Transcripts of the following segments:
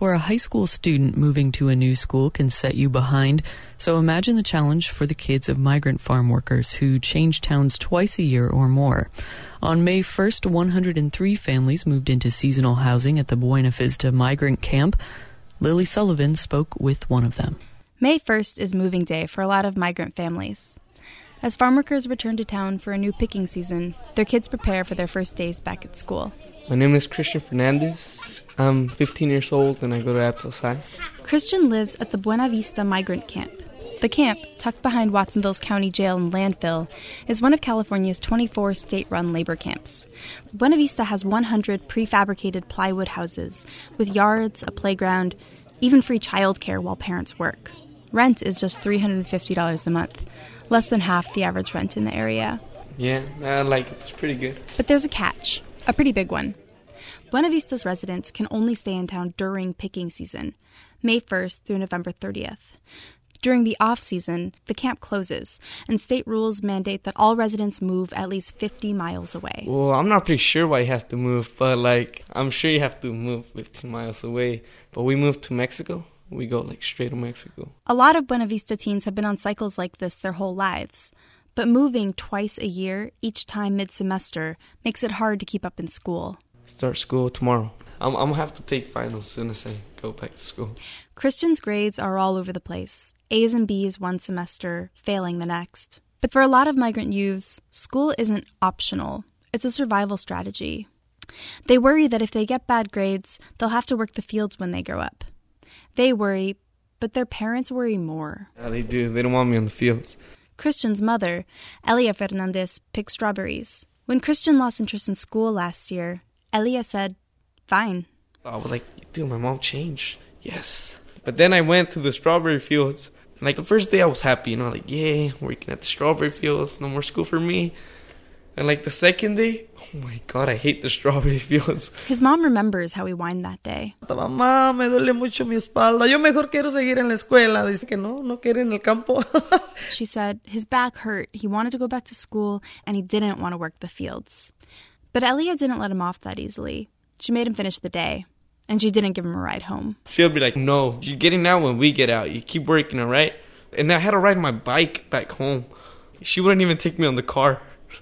where a high school student moving to a new school can set you behind. So imagine the challenge for the kids of migrant farm workers who change towns twice a year or more. On May 1st, 103 families moved into seasonal housing at the Buena Vista migrant camp. Lily Sullivan spoke with one of them. May 1st is moving day for a lot of migrant families. As farm workers return to town for a new picking season, their kids prepare for their first days back at school. My name is Christian Fernandez. I'm 15 years old and I go to Aptos High. Christian lives at the Buena Vista migrant camp. The camp, tucked behind Watsonville's county jail and landfill, is one of California's 24 state-run labor camps. Buena Vista has 100 prefabricated plywood houses with yards, a playground, even free childcare while parents work. Rent is just $350 a month, less than half the average rent in the area. Yeah, I like it. It's pretty good. But there's a catch, a pretty big one. Buena Vista's residents can only stay in town during picking season, May 1st through November 30th. During the off-season, the camp closes, and state rules mandate that all residents move at least 50 miles away. Well, I'm not pretty sure why you have to move, but, I'm sure you have to move 15 miles away. But we moved to Mexico. We go, straight to Mexico. A lot of Buena Vista teens have been on cycles like this their whole lives. But moving twice a year, each time mid-semester, makes it hard to keep up in school. Start school tomorrow. I'm going to have to take finals as soon as I go back to school. Christian's grades are all over the place. A's and B's one semester, failing the next. But for a lot of migrant youths, school isn't optional. It's a survival strategy. They worry that if they get bad grades, they'll have to work the fields when they grow up. They worry, but their parents worry more. Yeah, they do. They don't want me on the fields. Christian's mother, Elia Fernandez, picked strawberries. When Christian lost interest in school last year, Elia said, fine. I was like, dude, my mom changed. Yes. But then I went to the strawberry fields. And the first day I was happy, yeah, working at the strawberry fields, no more school for me. And the second day, oh my God, I hate the strawberry fields. His mom remembers how he whined that day. Mamá, me duele mucho mi espalda. Yo mejor quiero seguir en la escuela. Dice que no quiere en el campo. She said his back hurt, he wanted to go back to school, and he didn't want to work the fields. But Elia didn't let him off that easily. She made him finish the day, and she didn't give him a ride home. She'll be like, no, you're getting out when we get out. You keep working, all right? And I had to ride my bike back home. She wouldn't even take me on the car.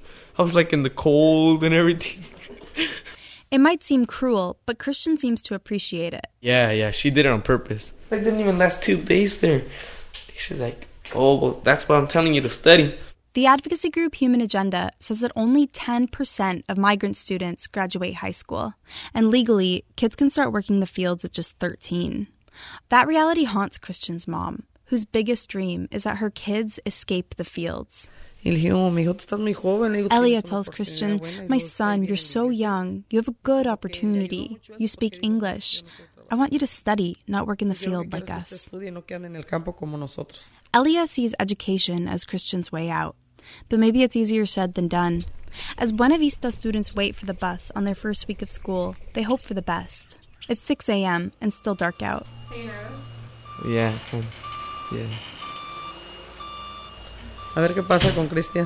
I was in the cold and everything. It might seem cruel, but Christian seems to appreciate it. Yeah, she did it on purpose. I didn't even last 2 days there. She's like, oh, well, that's what I'm telling you to study. The advocacy group Human Agenda says that only 10% of migrant students graduate high school, and legally, kids can start working the fields at just 13. That reality haunts Christian's mom, whose biggest dream is that her kids escape the fields. Elia tells Christian, my son, you're so young. You have a good opportunity. You speak English. I want you to study, not work in the field like us. Elia sees education as Christian's way out. But maybe it's easier said than done. As Buena Vista students wait for the bus on their first week of school, they hope for the best. It's 6 a.m. and still dark out. Are you nervous? Yeah, kind of. Yeah. A ver qué pasa con Christian.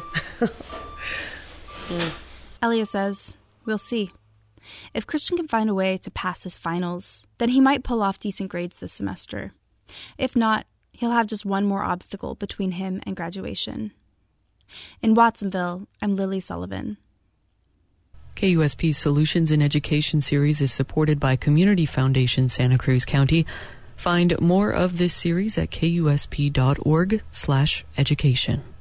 Elia says, we'll see. If Christian can find a way to pass his finals, then he might pull off decent grades this semester. If not, he'll have just one more obstacle between him and graduation. In Watsonville, I'm Lily Sullivan. KUSP's Solutions in Education series is supported by Community Foundation Santa Cruz County. Find more of this series at kusp.org/education.